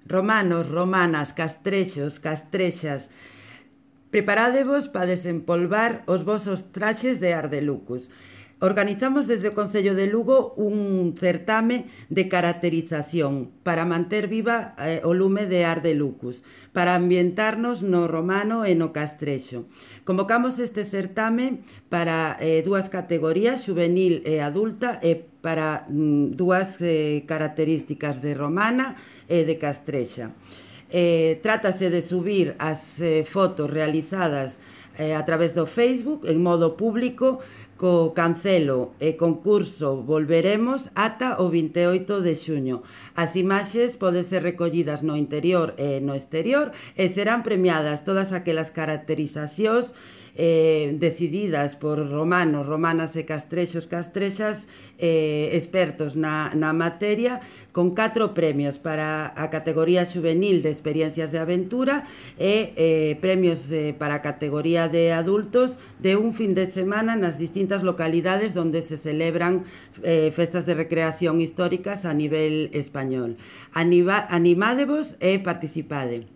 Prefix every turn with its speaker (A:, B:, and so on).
A: Romanos, romanas, castrexos, castrexas, preparádevos para desempolvar os vosos traxes de Ardelucus. Organizamos desde o Concello de Lugo un certame de caracterización para manter viva o lume de Ardelucus, para ambientarnos no romano e no castrexo. Convocamos este certame para dúas categorías, juvenil e adulta, e para dúas características de romana e de castrexa. Trátase de subir as fotos realizadas a través do Facebook en modo público co cancelo e concurso Volveremos ata o 28 de xuño. As imaxes poden ser recollidas no interior e no exterior e serán premiadas todas aquelas caracterizacións decididas por romanos, romanas e castrexos, castrexas expertos na materia, con 4 premios para a categoría juvenil de experiencias de aventura e premios para a categoría de adultos de un fin de semana nas distintas localidades donde se celebran festas de recreación históricas a nivel español. Animádevos e participade.